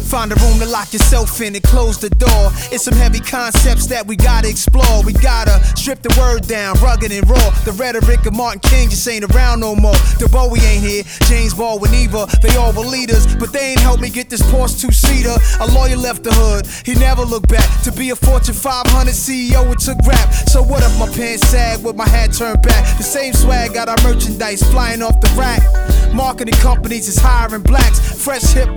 Find a room to lock yourself in and close the door. It's some heavy concepts that we gotta explore. We gotta strip the word down, rugged and raw. The rhetoric of Martin King just ain't around no more. The Bowie ain't here, James Baldwin either. They all were leaders, but they ain't helped me get this Porsche two-seater. A lawyer left the hood, he never looked back. To be a Fortune 500 CEO, it took rap. So what if my pants sag with my hat turned back? The same swag got our merchandise flying off the rack. Marketing companies is hiring blacks. Fresh hip